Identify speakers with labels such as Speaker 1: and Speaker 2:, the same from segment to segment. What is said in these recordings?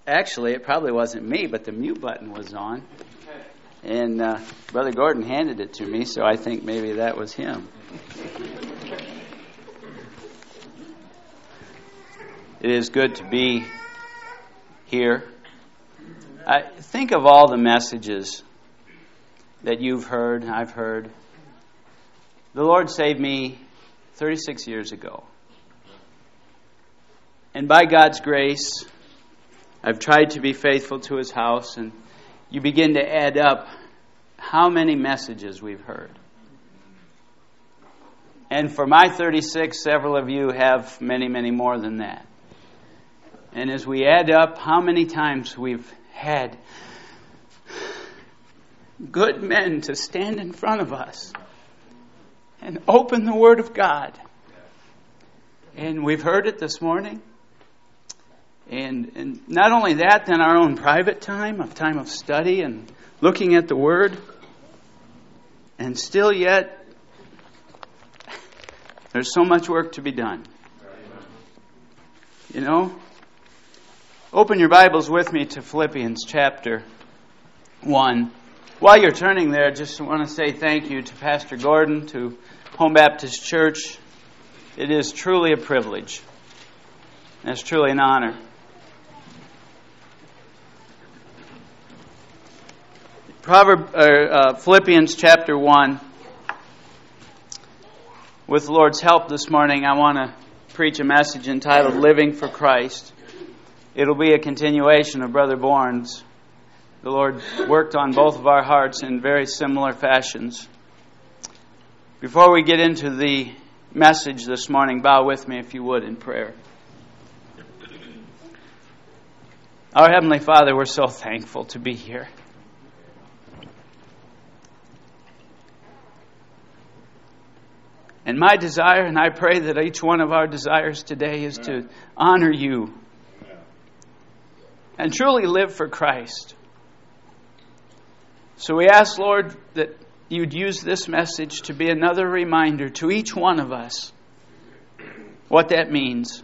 Speaker 1: Actually, it probably wasn't me, but the mute button was on. And Brother Gordon handed it to me, so I think maybe that was him. It is good to be here. I think of all the messages that you've heard, I've heard. The Lord saved me 36 years ago. And by God's grace, I've tried to be faithful to His house, and you begin to add up how many messages we've heard. And for my 36, several of you have many, many more than that. And as we add up how many times we've had good men to stand in front of us and open the Word of God. And we've heard it this morning. And not only that, then our own private time of study and looking at the Word. And still yet, there's so much work to be done. You know? Open your Bibles with me to Philippians chapter 1. While you're turning there, I just want to say thank you to Pastor Gordon, to Home Baptist Church. It is truly a privilege. And it's truly an honor. Philippians chapter 1. With the Lord's help this morning, I want to preach a message entitled Living for Christ. It'll be a continuation of Brother Bourne's. The Lord worked on both of our hearts in very similar fashions. Before we get into the message this morning, bow with me if you would in prayer. Our Heavenly Father, we're so thankful to be here. And my desire, and I pray that each one of our desires today is to honor you and truly live for Christ. So we ask, Lord, that you'd use this message to be another reminder to each one of us what that means.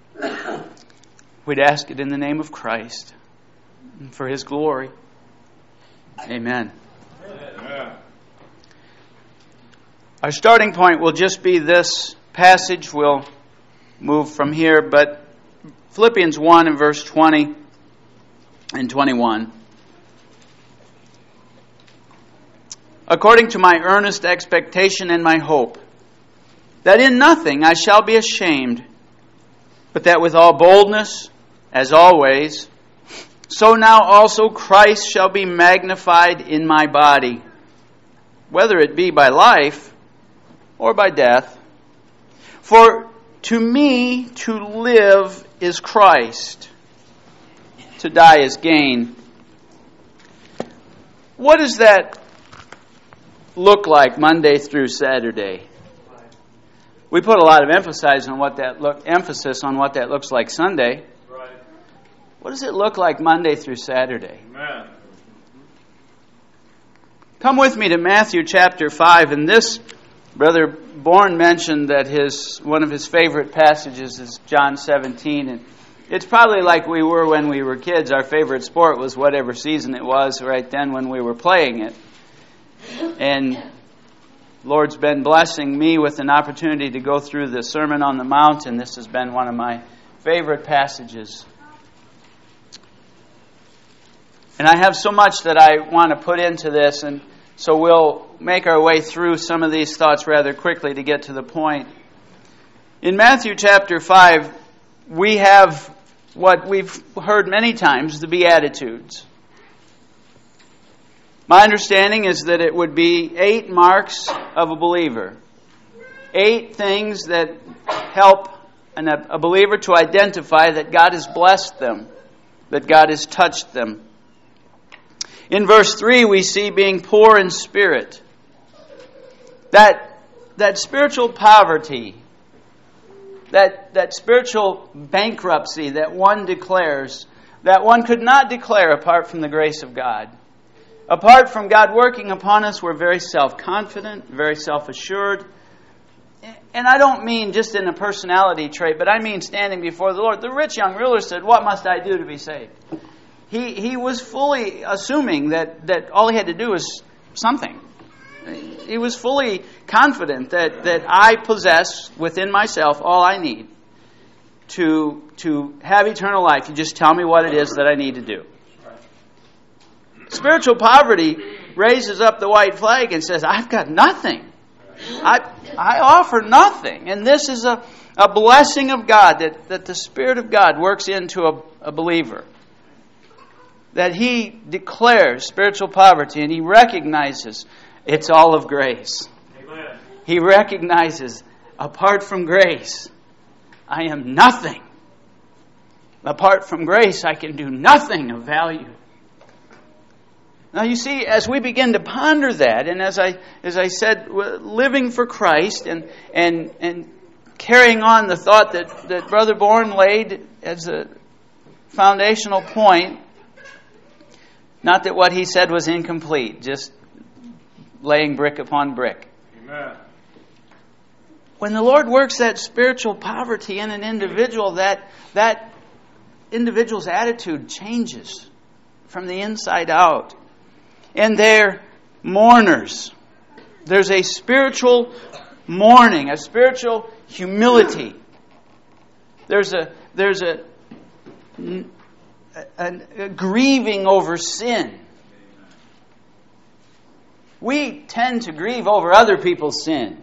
Speaker 1: We'd ask it in the name of Christ and for His glory. Amen. Our starting point will just be this passage. We'll move from here, but Philippians 1 and verse 20 and 21. According to my earnest expectation and my hope, that in nothing I shall be ashamed, but that with all boldness, as always, so now also Christ shall be magnified in my body, whether it be by life or by death. For to me to live is Christ, to die is gain. What does that look like Monday through Saturday? We put a lot of emphasis on what that looks like Sunday. Right. What does it look like Monday through Saturday? Amen. Come with me to Matthew chapter 5, and this Brother Bourne mentioned that one of his favorite passages is John 17, and it's probably like we were when we were kids. Our favorite sport was whatever season it was right then when we were playing it. And Lord's been blessing me with an opportunity to go through the Sermon on the Mount, and this has been one of my favorite passages. And I have so much that I want to put into this, and so we'll make our way through some of these thoughts rather quickly to get to the point. In Matthew chapter 5, we have what we've heard many times, the Beatitudes. My understanding is that it would be 8 marks of a believer. 8 things that help a believer to identify that God has blessed them, that God has touched them. In verse 3, we see being poor in spirit. That spiritual poverty, that spiritual bankruptcy that one declares, that one could not declare apart from the grace of God. Apart from God working upon us, we're very self-confident, very self-assured. And I don't mean just in a personality trait, but I mean standing before the Lord. The rich young ruler said, "What must I do to be saved?" He was fully assuming that all he had to do was something. He was fully confident that I possess within myself all I need to have eternal life. You just tell me what it is that I need to do. Spiritual poverty raises up the white flag and says, I've got nothing. I offer nothing. And this is a blessing of God that the Spirit of God works into a believer. That he declares spiritual poverty and he recognizes it's all of grace. Amen. He recognizes, apart from grace, I am nothing. Apart from grace, I can do nothing of value. Now you see, as we begin to ponder that, and as I said, living for Christ and carrying on the thought that Brother Bourne laid as a foundational point, not that what he said was incomplete, just laying brick upon brick. Amen. When the Lord works that spiritual poverty in an individual, that individual's attitude changes from the inside out. And they're mourners. There's a spiritual mourning, a spiritual humility. There's a grieving over sin. We tend to grieve over other people's sin.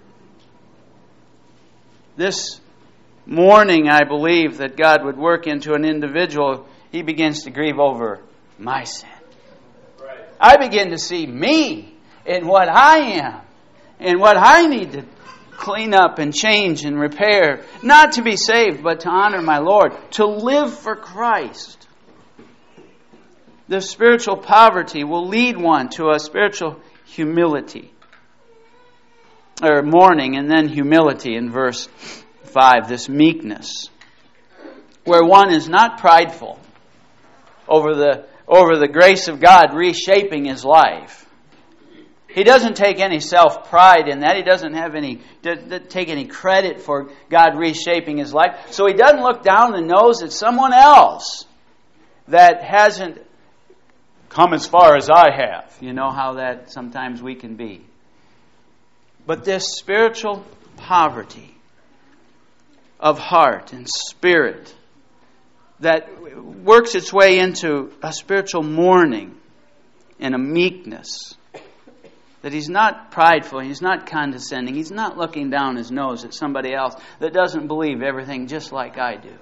Speaker 1: This mourning, I believe, that God would work into an individual, he begins to grieve over my sin. Right. I begin to see me in what I am and what I need to clean up and change and repair, not to be saved, but to honor my Lord, to live for Christ. The spiritual poverty will lead one to a spiritual humility, or mourning, and then humility in verse 5, this meekness, where one is not prideful over the grace of God reshaping his life. He doesn't take any self-pride in that. He doesn't take any credit for God reshaping his life. So he doesn't look down the nose at someone else that hasn't come as far as I have. You know how that sometimes we can be. But this spiritual poverty of heart and spirit that works its way into a spiritual mourning and a meekness. That he's not prideful, he's not condescending, he's not looking down his nose at somebody else that doesn't believe everything just like I do.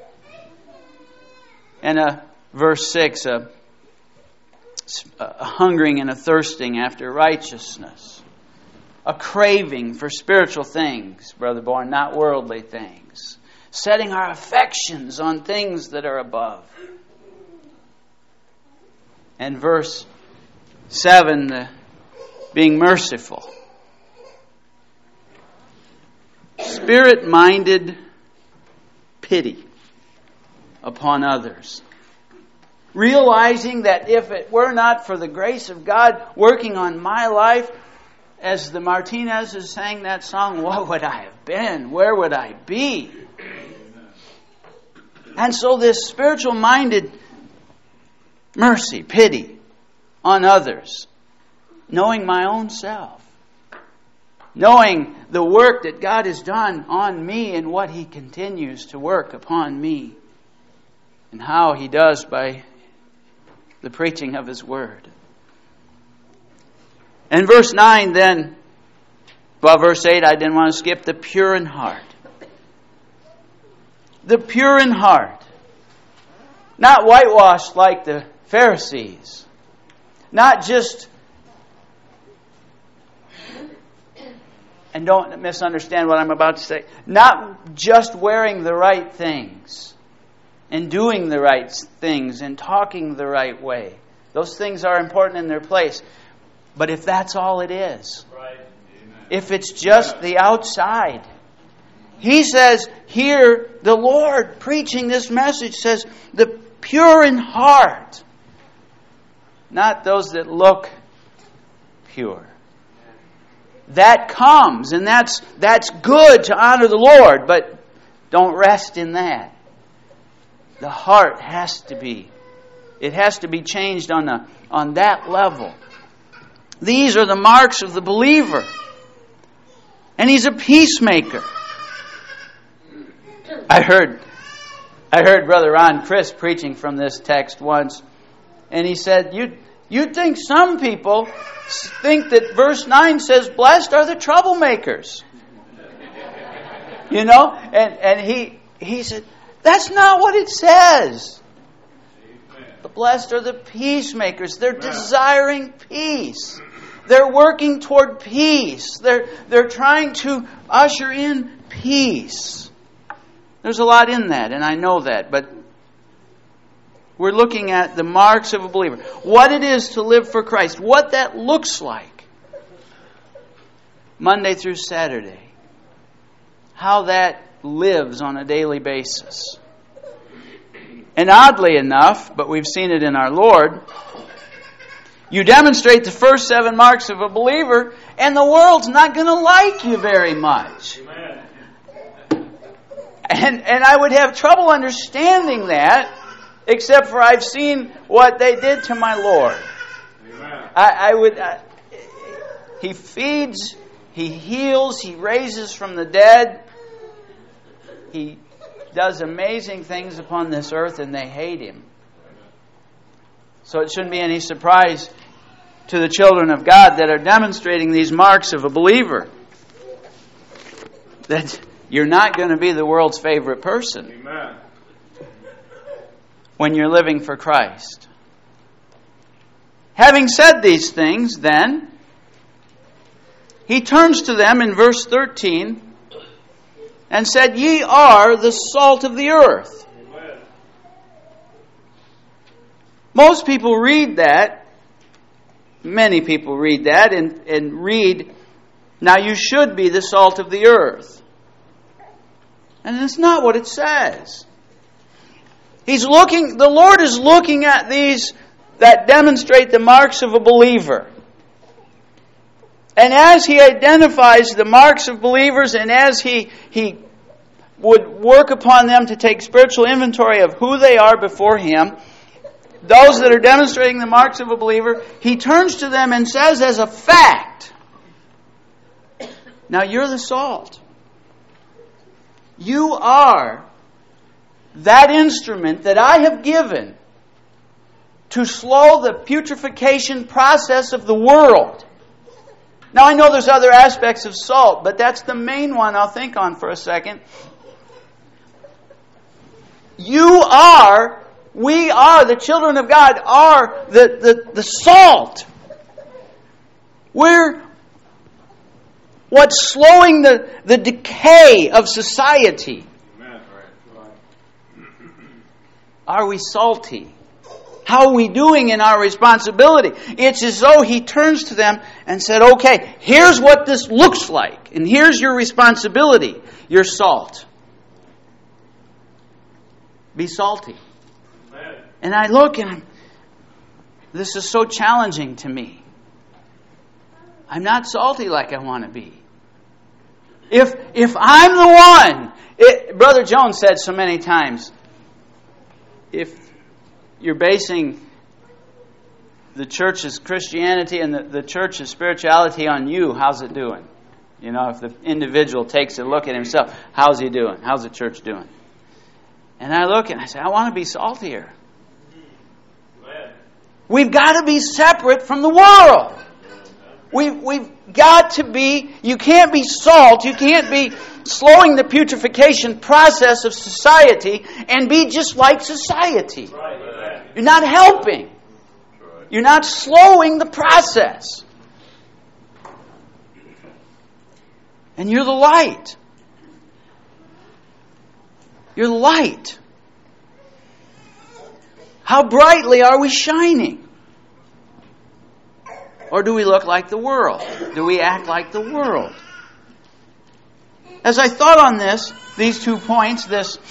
Speaker 1: And verse 6, a hungering and a thirsting after righteousness. A craving for spiritual things, Brother Bourne, not worldly things. Setting our affections on things that are above. And verse 7, being merciful. Spirit-minded pity upon others. Realizing that if it were not for the grace of God working on my life, as the Martinezes sang that song, what would I have been? Where would I be? And so this spiritual-minded mercy, pity on others, knowing my own self, knowing the work that God has done on me and what He continues to work upon me, and how He does by the preaching of His Word. And verse 9 then, well, verse 8, I didn't want to skip the pure in heart. The pure in heart. Not whitewashed like the Pharisees. Not just, and don't misunderstand what I'm about to say, not just wearing the right things and doing the right things and talking the right way. Those things are important in their place. But if that's all it is, right. If it's just the outside, He says here, the Lord preaching this message says, the pure in heart, not those that look pure. That comes, and that's good to honor the Lord, but don't rest in that. The heart has to be It has to be changed on that level. These are the marks of the believer. And he's a peacemaker. I heard Brother Ron Chris preaching from this text once, and he said, you'd think some people think that verse 9 says, blessed are the troublemakers. And he said, that's not what it says. The blessed are the peacemakers. They're desiring peace. They're working toward peace. They're trying to usher in peace. There's a lot in that, and I know that, but we're looking at the marks of a believer. What it is to live for Christ. What that looks like. Monday through Saturday. How that lives on a daily basis. And oddly enough, but we've seen it in our Lord, you demonstrate the first 7 marks of a believer, and the world's not going to like you very much. Amen. And I would have trouble understanding that, except for I've seen what they did to my Lord. Amen. He feeds, He heals, He raises from the dead. He does amazing things upon this earth, and they hate Him. So it shouldn't be any surprise to the children of God that are demonstrating these marks of a believer that you're not going to be the world's favorite person. Amen. When you're living for Christ. Having said these things, then, he turns to them in verse 13 and said, ye are the salt of the earth. Amen. Most people read that, many people read that, and read, now you should be the salt of the earth. And it's not what it says. The Lord is looking at these that demonstrate the marks of a believer. And as He identifies the marks of believers, and as He would work upon them to take spiritual inventory of who they are before Him, those that are demonstrating the marks of a believer, He turns to them and says as a fact, now you're the salt. You are that instrument that I have given to slow the putrefaction process of the world. Now I know there's other aspects of salt, but that's the main one I'll think on for a second. We are, the children of God, are the salt. We're what's slowing the decay of society. Are we salty? How are we doing in our responsibility? It's as though He turns to them and said, okay, here's what this looks like, and here's your responsibility. You're salt. Be salty. Amen. And I look and this is so challenging to me. I'm not salty like I want to be. If I'm the one, Brother Jones said so many times, if you're basing the church's Christianity and the church's spirituality on you, how's it doing? If the individual takes a look at himself, how's he doing? How's the church doing? And I look and I say, I want to be saltier. We've got to be separate from the world. We've got to be, you can't be salt, you can't be slowing the putrefaction process of society and be just like society. You're not helping. You're not slowing the process. And you're the light. You're the light. How brightly are we shining? Or do we look like the world? Do we act like the world? As I thought on these 2 points,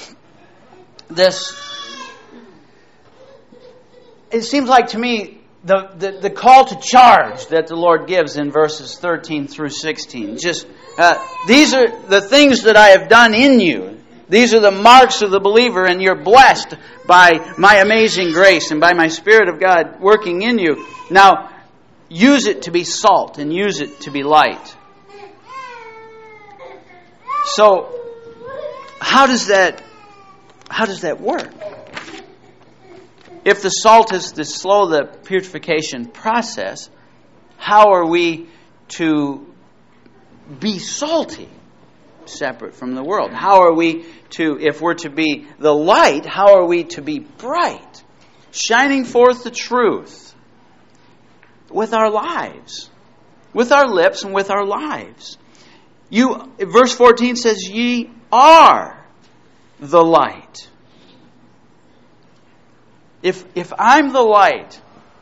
Speaker 1: it seems like to me the call to charge that the Lord gives in verses 13 through 16. These are the things that I have done in you. These are the marks of the believer, and you're blessed by my amazing grace and by my Spirit of God working in you. Now, use it to be salt and use it to be light. So, how does that work? If the salt is to slow the purification process, how are we to be salty, separate from the world? How are we to, if we're to be the light, how are we to be bright, shining forth the truth with our lives, with our lips and with our lives? Verse 14 says, ye are the light. If I'm the light,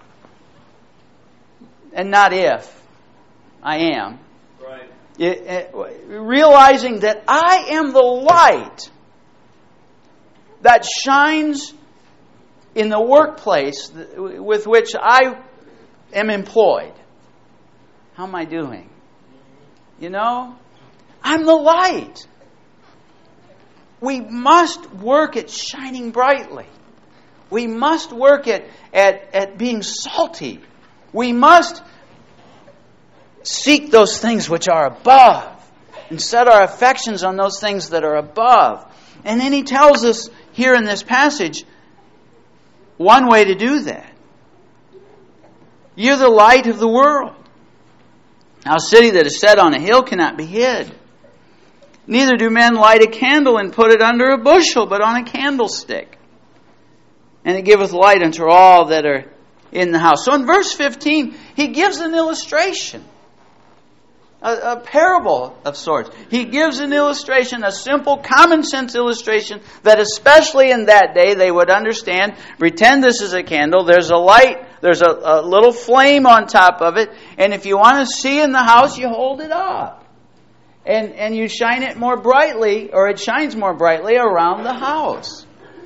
Speaker 1: and not if, I am, realizing that I am the light that shines in the workplace with which I am employed. How am I doing? I'm the light. We must work at shining brightly. We must work at being salty. We must seek those things which are above and set our affections on those things that are above. And then he tells us here in this passage one way to do that. You're the light of the world. Now, a city that is set on a hill cannot be hid. Neither do men light a candle and put it under a bushel, but on a candlestick. And it giveth light unto all that are in the house. So in verse 15, he gives an illustration. A parable of sorts. He gives an illustration, a simple, common sense illustration that especially in that day they would understand. Pretend this is a candle. There's a light. There's a little flame on top of it. And if you want to see in the house, you hold it up. And you shine it more brightly, or it shines more brightly around the house.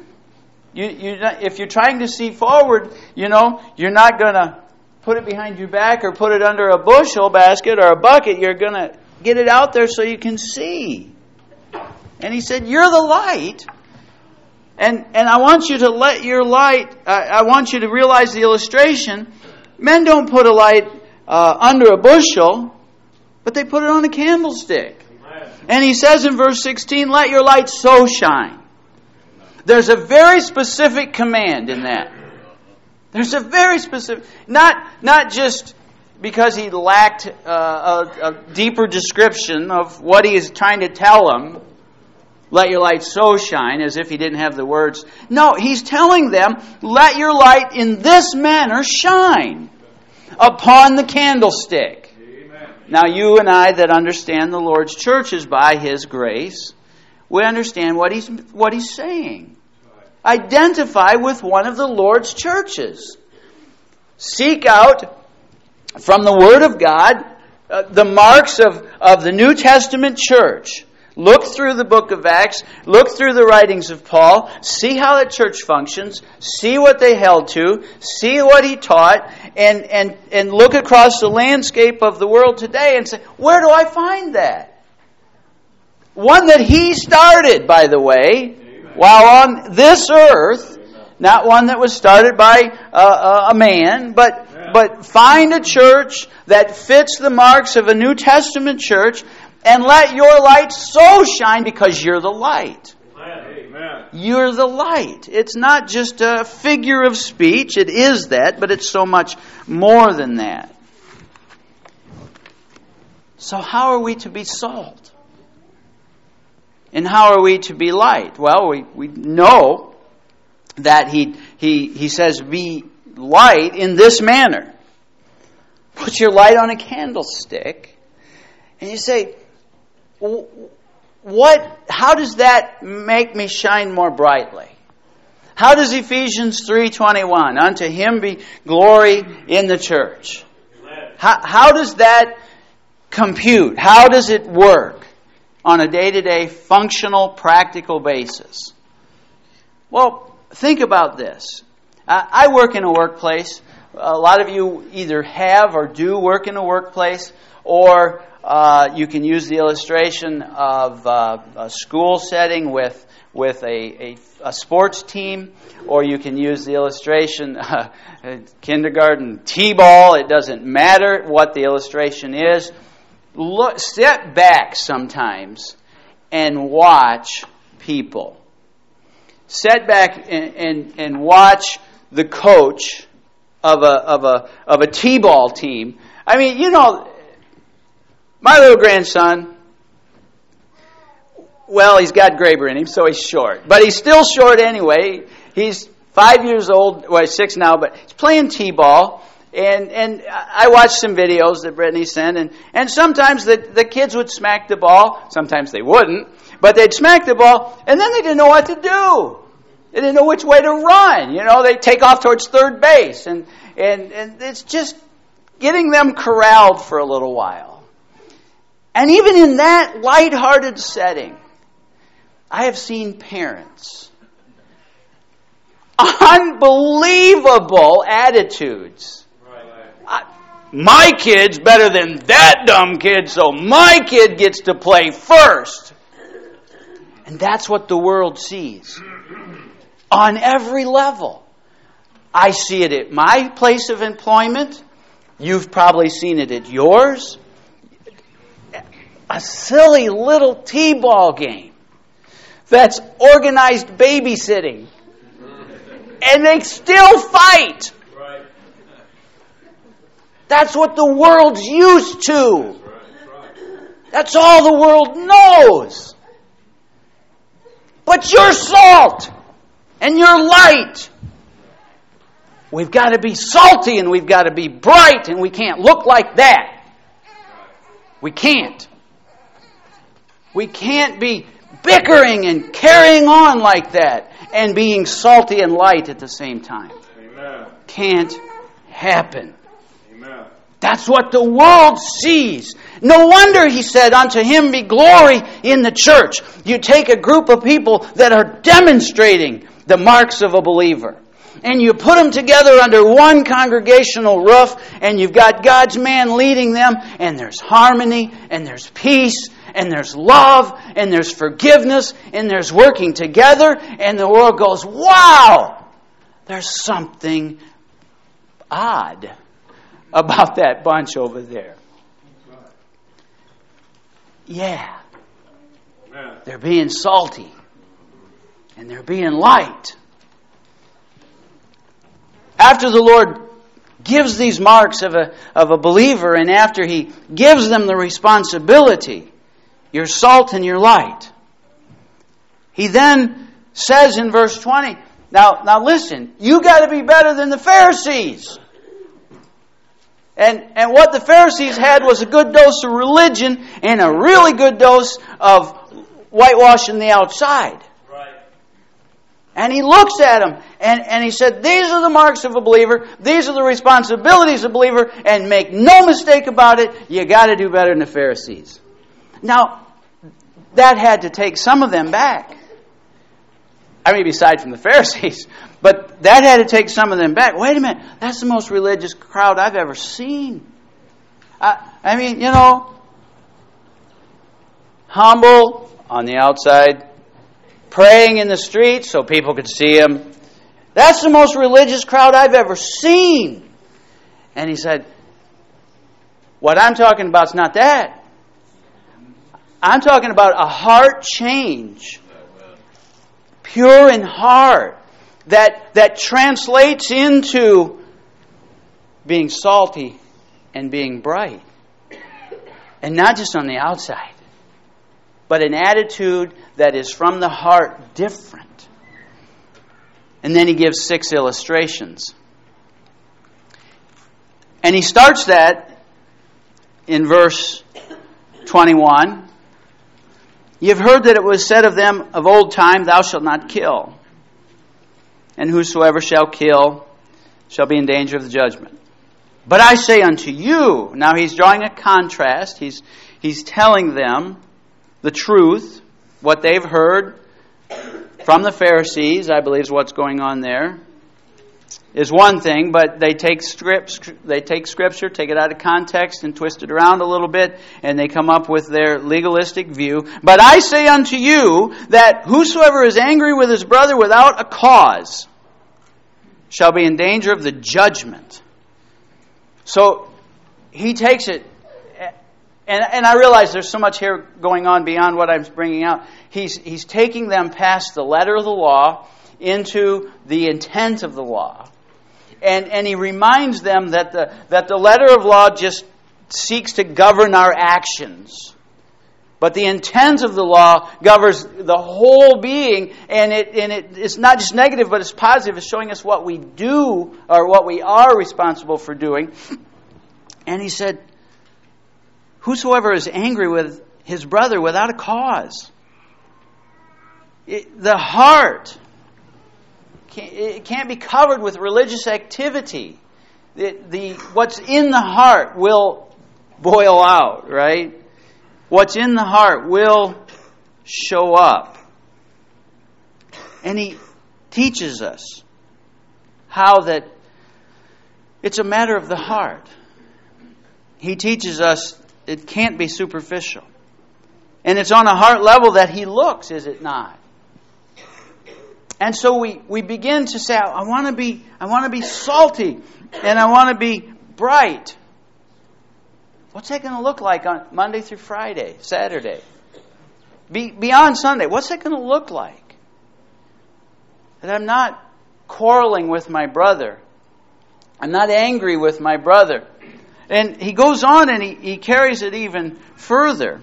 Speaker 1: If you're trying to see forward, you're not going to put it behind your back or put it under a bushel basket or a bucket. You're going to get it out there so you can see. And he said, you're the light. And I want you to let your light, I want you to realize the illustration. Men don't put a light under a bushel, but they put it on a candlestick. And he says in verse 16, let your light so shine. There's a very specific command in that. There's a very specific, not just because he lacked a deeper description of what he is trying to tell them. Let your light so shine, as if he didn't have the words. No, he's telling them, let your light in this manner shine upon the candlestick. Amen. Now you and I that understand the Lord's churches by His grace, we understand what he's saying. Identify with one of the Lord's churches. Seek out from the Word of God the marks of the New Testament church. Look through the book of Acts. Look through the writings of Paul. See how the church functions. See what they held to. See what he taught. And look across the landscape of the world today and say, where do I find that? One that he started, by the way, while on this earth, not one that was started by a man, but find a church that fits the marks of a New Testament church, and let your light so shine, because you're the light. Amen. You're the light. It's not just a figure of speech. It is that, but it's so much more than that. So how are we to be salt? And how are we to be light? Well, we know that he says, be light in this manner. Put your light on a candlestick. And you say, how does that make me shine more brightly? How does Ephesians 3:21, unto Him be glory in the church? How does that compute? How does it work? On a day-to-day, functional, practical basis. Well, think about this. I work in a workplace. A lot of you either have or do work in a workplace, or you can use the illustration of a school setting with a sports team, or you can use the illustration kindergarten t-ball. It doesn't matter what the illustration is. Step back sometimes and watch people. Sit back and watch the coach of a t-ball team. I mean, you know, my little grandson, well, he's got Graber in him, so he's short. But he's still short anyway. He's 5 years old, well, he's 6 now, but he's playing t-ball. And I watched some videos that Brittany sent, and sometimes the kids would smack the ball. Sometimes they wouldn't, but they'd smack the ball, and then they didn't know what to do. They didn't know which way to run. You know, they'd take off towards third base, and it's just getting them corralled for a little while. And even in that lighthearted setting, I have seen parents, unbelievable attitudes. My kid's better than that dumb kid, so my kid gets to play first. And that's what the world sees. On every level. I see it at my place of employment. You've probably seen it at yours. A silly little t-ball game that's organized babysitting. And they still fight. That's what the world's used to. That's all the world knows. But you're salt and you're light. We've got to be salty and we've got to be bright, and we can't look like that. We can't. We can't be bickering and carrying on like that and being salty and light at the same time. Amen. Can't happen. Amen. That's what the world sees. No wonder he said, unto him be glory in the church. You take a group of people that are demonstrating the marks of a believer, and you put them together under one congregational roof, and you've got God's man leading them, and there's harmony, and there's peace, and there's love, and there's forgiveness, and there's working together, and the world goes, wow, there's something odd about that bunch over there. Yeah. They're being salty. And they're being light. After the Lord gives these marks of a believer, and after He gives them the responsibility, you're salt and you're light, He then says in verse 20, now listen, you got to be better than the Pharisees. And what the Pharisees had was a good dose of religion and a really good dose of whitewashing the outside. Right. And He looks at them and He said, these are the marks of a believer. These are the responsibilities of a believer. And make no mistake about it, you got to do better than the Pharisees. Now, that had to take some of them back. I mean, aside from the Pharisees. But that had to take some of them back. Wait a minute. That's the most religious crowd I've ever seen. I mean, you know, humble on the outside, praying in the streets so people could see him. That's the most religious crowd I've ever seen. And He said, what I'm talking about is not that. I'm talking about a heart change. Pure in heart. That translates into being salty and being bright. And not just on the outside, but an attitude that is from the heart different. And then He gives 6 illustrations. And He starts that in verse 21. You've heard that it was said of them of old time, thou shalt not kill. And whosoever shall kill shall be in danger of the judgment. But I say unto you, now He's drawing a contrast. He's telling them the truth, what they've heard from the Pharisees, I believe is what's going on there. is one thing, but they take Scripture, take it out of context, and twist it around a little bit, and they come up with their legalistic view. But I say unto you that whosoever is angry with his brother without a cause shall be in danger of the judgment. So he takes it, and I realize there's so much here going on beyond what I'm bringing out. He's taking them past the letter of the law into the intent of the law. And he reminds them that the letter of law just seeks to govern our actions. But the intent of the law governs the whole being, and it's not just negative, but it's positive. It's showing us what we do, or what we are responsible for doing. And he said, whosoever is angry with his brother without a cause. The heart, it can't be covered with religious activity. What's in the heart will boil out, right? What's in the heart will show up. And he teaches us how that it's a matter of the heart. He teaches us it can't be superficial. And it's on a heart level that he looks, is it not? And so we begin to say, I want to be salty, and I want to be bright. What's that going to look like on Monday through Friday, Saturday? Beyond Sunday, what's that going to look like? That I'm not quarreling with my brother. I'm not angry with my brother. And he goes on and he carries it even further.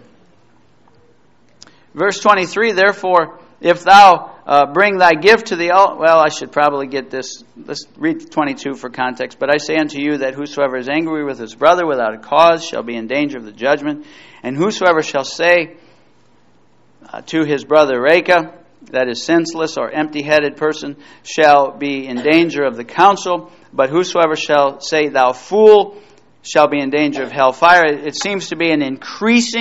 Speaker 1: Verse 23, therefore, if thou bring thy gift to the altar... Well, I should probably get this. Let's read 22 for context. But I say unto you that whosoever is angry with his brother without a cause shall be in danger of the judgment. And whosoever shall say to his brother Reka, that is senseless or empty-headed person, shall be in danger of the council. But whosoever shall say thou fool shall be in danger of hellfire. It seems to be an increased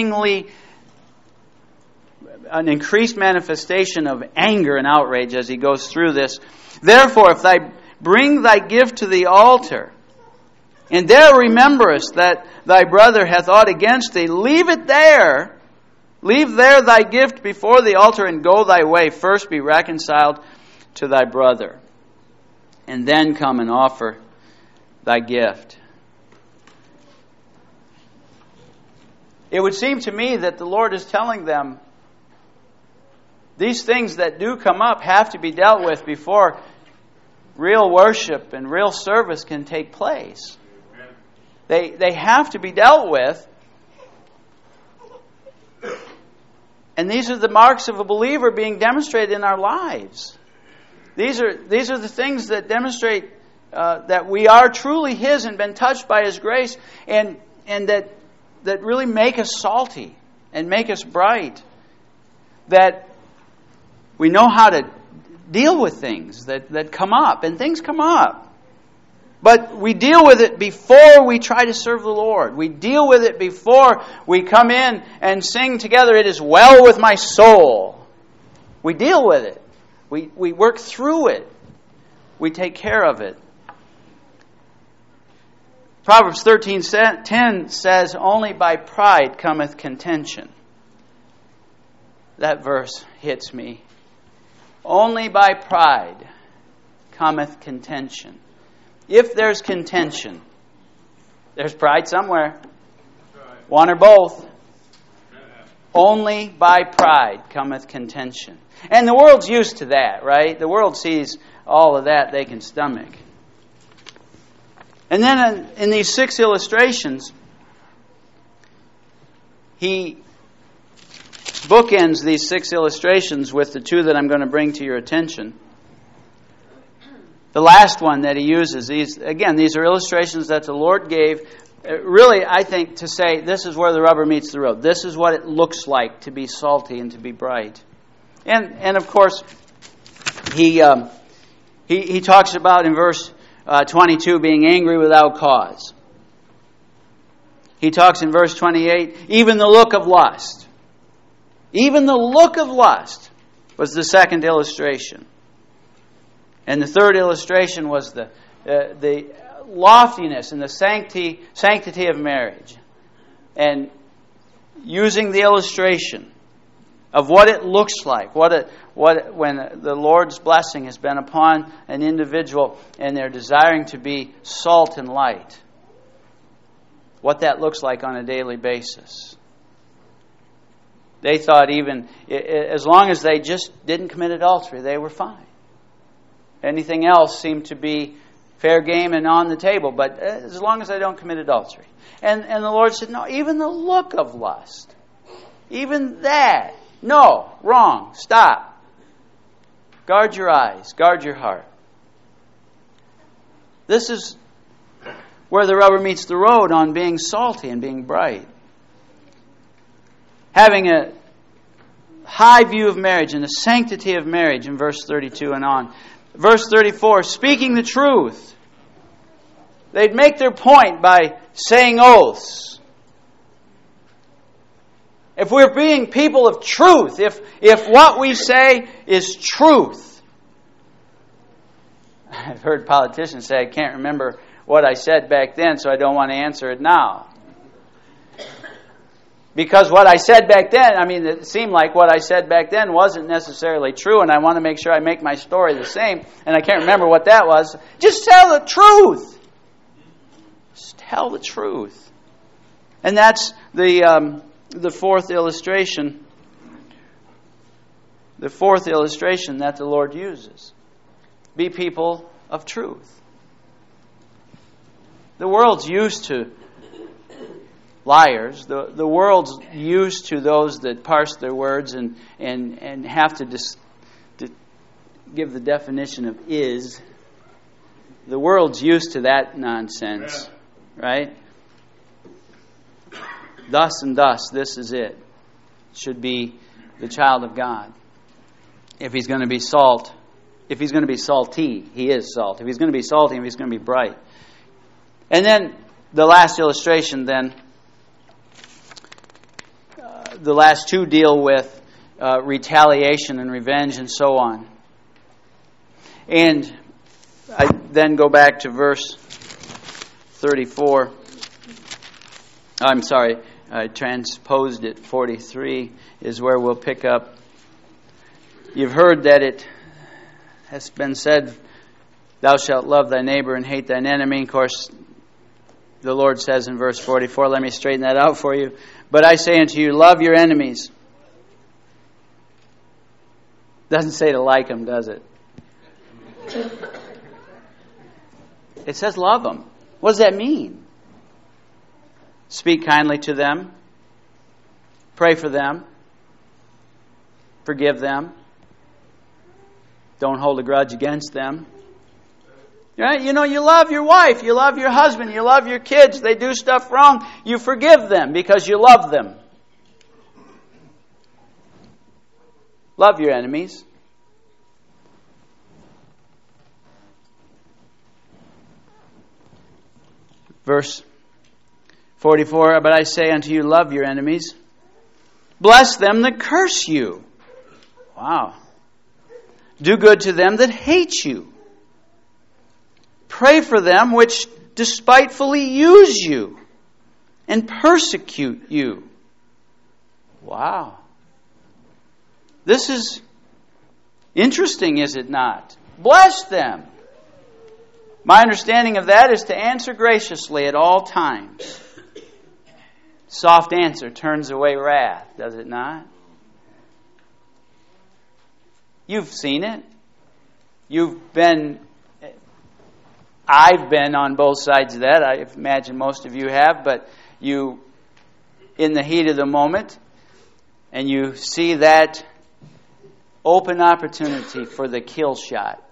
Speaker 1: manifestation of anger and outrage as he goes through this. Therefore, if thou bring thy gift to the altar, and there rememberest that thy brother hath aught against thee, leave it there. Leave there thy gift before the altar, and go thy way. First be reconciled to thy brother, and then come and offer thy gift. It would seem to me that the Lord is telling them these things that do come up have to be dealt with before real worship and real service can take place. They have to be dealt with. And these are the marks of a believer being demonstrated in our lives. These are the things that demonstrate that we are truly His and been touched by His grace, and that really make us salty and make us bright. That we know how to deal with things that come up, and things come up. But we deal with it before we try to serve the Lord. We deal with it before we come in and sing together, "It is well with my soul." We deal with it. We work through it. We take care of it. Proverbs 13:10 says, "Only by pride cometh contention." That verse hits me. Only by pride cometh contention. If there's contention, there's pride somewhere. One or both. Only by pride cometh contention. And the world's used to that, right? The world sees all of that they can stomach. And then in these 6 illustrations, he bookends these 6 illustrations with the 2 that I'm going to bring to your attention. The last one that he uses, these are illustrations that the Lord gave, really, I think, to say this is where the rubber meets the road. This is what it looks like to be salty and to be bright. And of course, he talks about in verse 22 being angry without cause. He talks in verse 28, even the look of lust. Even the look of lust was the second illustration. And the third illustration was the loftiness and the sanctity of marriage. And using the illustration of what it looks like, when the Lord's blessing has been upon an individual and they're desiring to be salt and light, what that looks like on a daily basis. They thought even as long as they just didn't commit adultery, they were fine. Anything else seemed to be fair game and on the table, but as long as I don't commit adultery. And the Lord said, no, even the look of lust, even that, no, wrong, stop. Guard your eyes, guard your heart. This is where the rubber meets the road on being salty and being bright. Having a high view of marriage and the sanctity of marriage in verse 32 and on. Verse 34, speaking the truth. They'd make their point by saying oaths. If we're being people of truth, if what we say is truth. I've heard politicians say, I can't remember what I said back then, so I don't want to answer it now. Because what I said back then, it seemed like what I said back then wasn't necessarily true, and I want to make sure I make my story the same, and I can't remember what that was. Just tell the truth. Just tell the truth. And that's the fourth illustration. The fourth illustration that the Lord uses. Be people of truth. The world's used to liars. The world's used to those that parse their words and have to give the definition of is. The world's used to that nonsense, right? Thus and thus, this is it. Should be the child of God. If he's going to be salt, if he's going to be salty, he is salt. If he's going to be salty, if he's going to be bright. And then the last illustration then, the last two deal with retaliation and revenge and so on. And I then go back to verse 34. I'm sorry, I transposed it. 43 is where we'll pick up. You've heard that it has been said, thou shalt love thy neighbor and hate thine enemy. Of course, the Lord says in verse 44, let me straighten that out for you. But I say unto you, love your enemies. Doesn't say to like them, does it? It says love them. What does that mean? Speak kindly to them. Pray for them. Forgive them. Don't hold a grudge against them. Right? You love your wife, you love your husband, you love your kids. They do stuff wrong. You forgive them because you love them. Love your enemies. Verse 44, but I say unto you, love your enemies. Bless them that curse you. Wow. Do good to them that hate you. Pray for them which despitefully use you and persecute you. Wow. This is interesting, is it not? Bless them. My understanding of that is to answer graciously at all times. Soft answer turns away wrath, does it not? You've seen it. I've been on both sides of that. I imagine most of you have, but you, in the heat of the moment, and you see that open opportunity for the kill shot,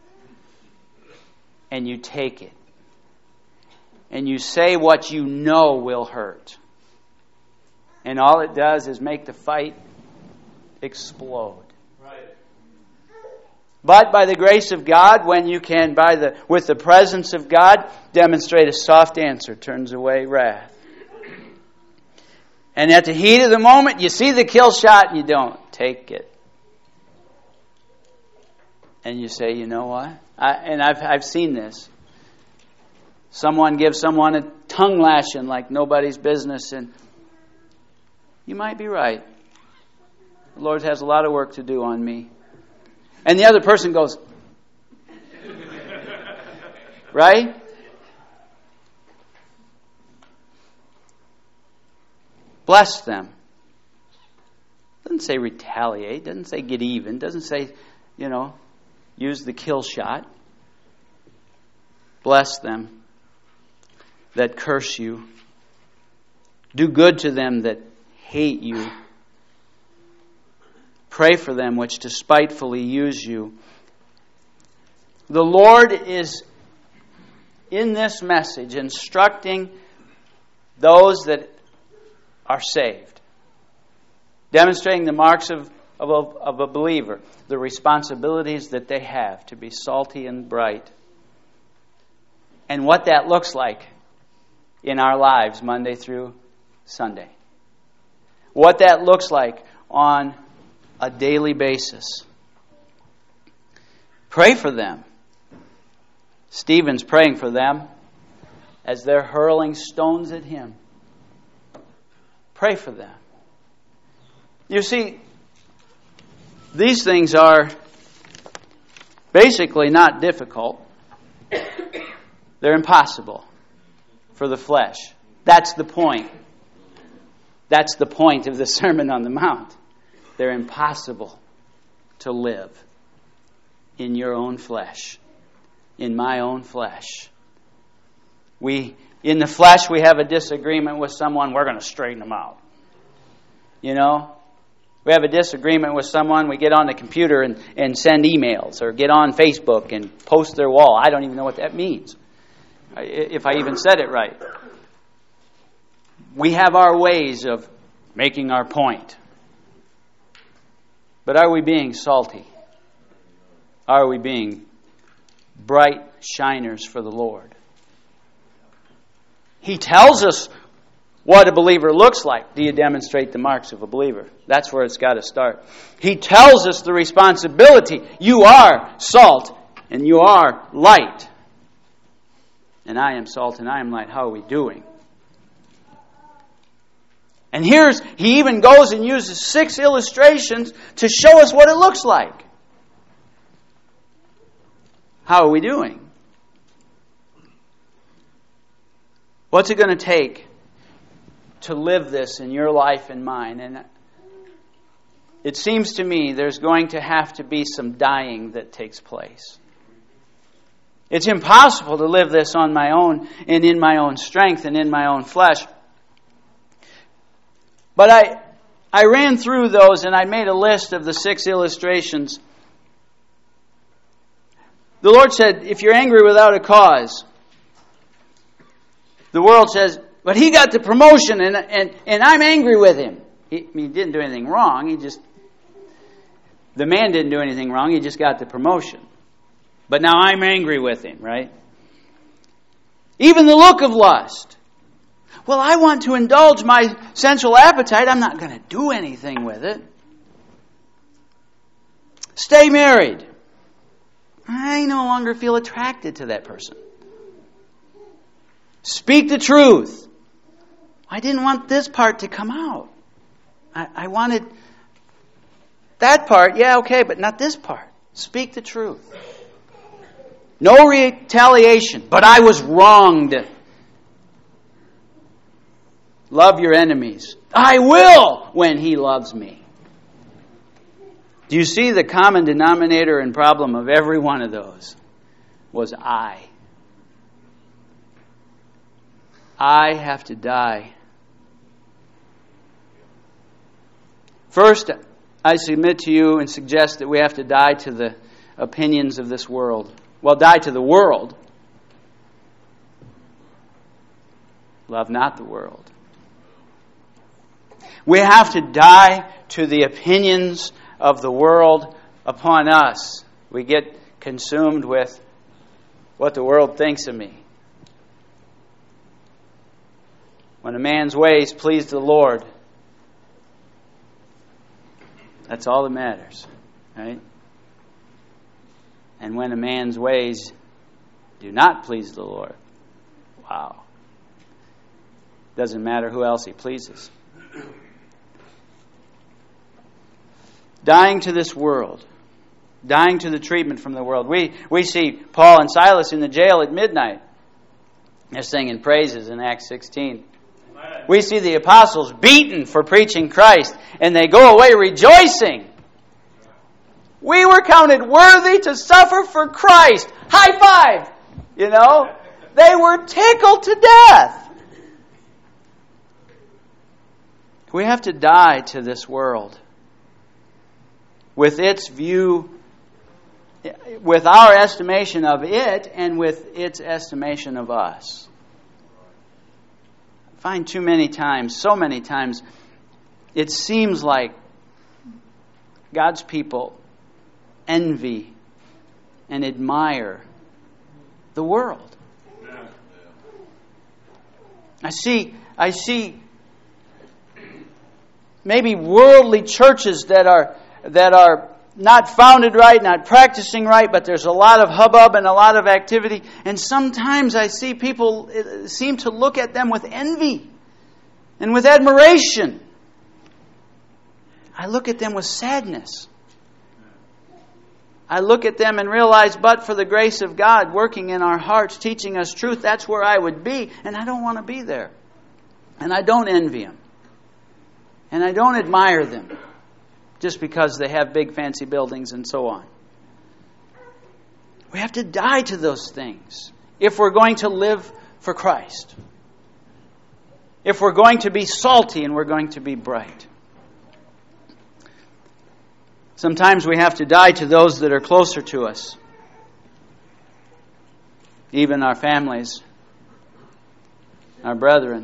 Speaker 1: and you take it, and you say what you know will hurt, and all it does is make the fight explode. But by the grace of God, when you can, with the presence of God, demonstrate a soft answer, turns away wrath. And at the heat of the moment, you see the kill shot and you don't take it. And you say, you know what? I've seen this. Someone gives someone a tongue lashing like nobody's business, and you might be right. The Lord has a lot of work to do on me. And the other person goes, right? Bless them. Doesn't say retaliate. Doesn't say get even. Doesn't say, use the kill shot. Bless them that curse you. Do good to them that hate you. Pray for them which despitefully use you. The Lord is in this message instructing those that are saved, demonstrating the marks of a believer, the responsibilities that they have to be salty and bright, and what that looks like in our lives Monday through Sunday. What that looks like on a daily basis. Pray for them. Stephen's praying for them as they're hurling stones at him. Pray for them. You see, these things are basically not difficult. They're impossible for the flesh. That's the point. That's the point of the Sermon on the Mount. They're impossible to live in your own flesh, in my own flesh. In the flesh, we have a disagreement with someone, we're going to straighten them out. We have a disagreement with someone, we get on the computer and send emails, or get on Facebook and post their wall. I don't even know what that means, if I even said it right. We have our ways of making our point. But are we being salty? Are we being bright shiners for the Lord? He tells us what a believer looks like. Do you demonstrate the marks of a believer? That's where it's got to start. He tells us the responsibility. You are salt and you are light. And I am salt and I am light. How are we doing? And he even goes and uses 6 illustrations to show us what it looks like. How are we doing? What's it going to take to live this in your life and mine? And it seems to me there's going to have to be some dying that takes place. It's impossible to live this on my own and in my own strength and in my own flesh. But I ran through those and I made a list of the 6 illustrations. The Lord said, if you're angry without a cause, the world says, but he got the promotion and I'm angry with him. He didn't do anything wrong. The man didn't do anything wrong. He just got the promotion. But now I'm angry with him, right? Even the look of lust. Well, I want to indulge my sensual appetite. I'm not going to do anything with it. Stay married. I no longer feel attracted to that person. Speak the truth. I didn't want this part to come out. I wanted that part, yeah, okay, but not this part. Speak the truth. No retaliation, but I was wronged. Love your enemies. I will when he loves me. Do you see the common denominator and problem of every one of those was I. I have to die. First, I submit to you and suggest that we have to die to the opinions of this world. Well, die to the world. Love not the world. We have to die to the opinions of the world upon us. We get consumed with what the world thinks of me. When a man's ways please the Lord, that's all that matters, right? And when a man's ways do not please the Lord, wow. Doesn't matter who else he pleases. Dying to this world. Dying to the treatment from the world. We see Paul and Silas in the jail at midnight. They're singing praises in Acts 16. We see the apostles beaten for preaching Christ, and they go away rejoicing. We were counted worthy to suffer for Christ. High five! You know? They were tickled to death. We have to die to this world. With its view, with our estimation of it, and with its estimation of us. I find so many times, it seems like God's people envy and admire the world. I see maybe worldly churches that are not founded right, not practicing right, but there's a lot of hubbub and a lot of activity. And sometimes I see people seem to look at them with envy and with admiration. I look at them with sadness. I look at them and realize, but for the grace of God working in our hearts, teaching us truth, that's where I would be. And I don't want to be there. And I don't envy them. And I don't admire them just because they have big fancy buildings and so on. We have to die to those things if we're going to live for Christ. If we're going to be salty and we're going to be bright. Sometimes we have to die to those that are closer to us. Even our families, our brethren.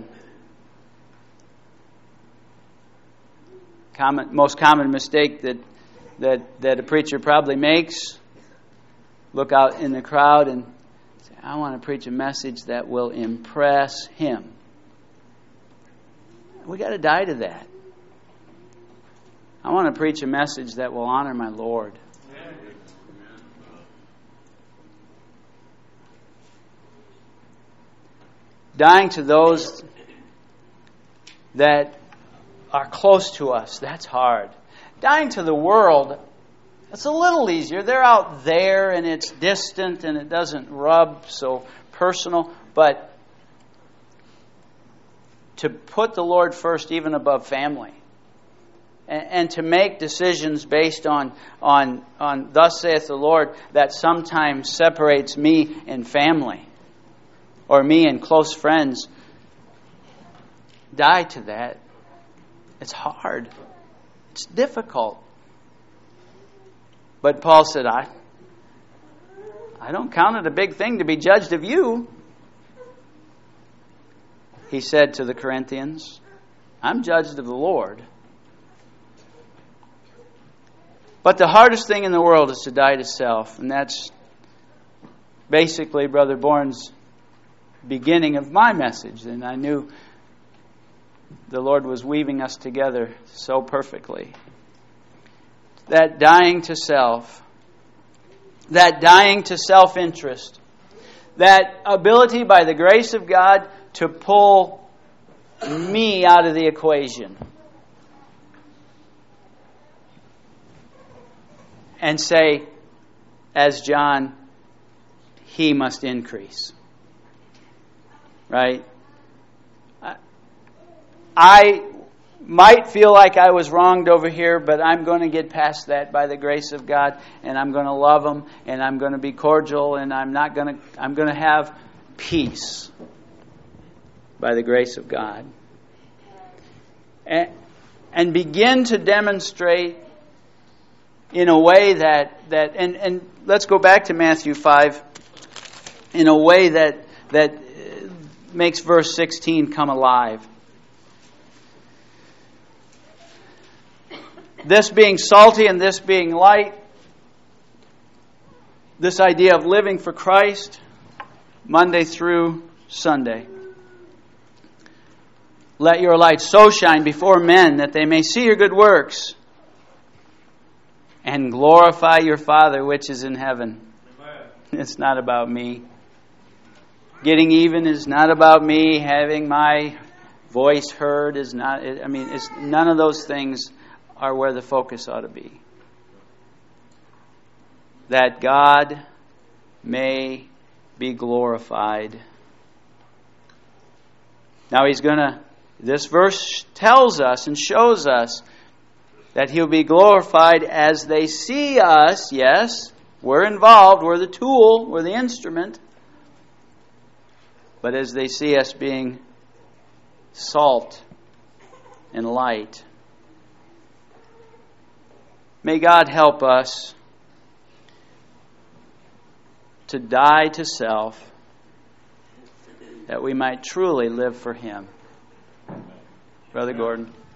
Speaker 1: Most common mistake that a preacher probably makes, look out in the crowd and say, I want to preach a message that will impress him. We got to die to that. I want to preach a message that will honor my Lord. Dying to those that are close to us, that's hard. Dying to the world, it's a little easier. They're out there and it's distant and it doesn't rub so personal. But to put the Lord first even above family and to make decisions based on thus saith the Lord, that sometimes separates me and family or me and close friends, die to that. It's hard. It's difficult. But Paul said, I don't count it a big thing to be judged of you. He said to the Corinthians, I'm judged of the Lord. But the hardest thing in the world is to die to self. And that's basically Brother Bourne's beginning of my message. And I knew the Lord was weaving us together so perfectly. That dying to self, that dying to self-interest, that ability by the grace of God to pull me out of the equation and say, as John, he must increase. Right? I might feel like I was wronged over here, but I'm going to get past that by the grace of God, and I'm going to love them, and I'm going to be cordial, and I'm going to have peace by the grace of God. And begin to demonstrate in a way that and let's go back to Matthew 5, in a way that makes verse 16 come alive. This being salty and this being light, this idea of living for Christ, Monday through Sunday. Let your light so shine before men that they may see your good works and glorify your Father which is in heaven. It's not about me. Getting even is not about me. Having my voice heard is not. None of those things are where the focus ought to be. That God may be glorified. Now this verse tells us and shows us that He'll be glorified as they see us. Yes, we're involved, we're the tool, we're the instrument. But as they see us being salt and light. May God help us to die to self, that we might truly live for Him. Brother Gordon.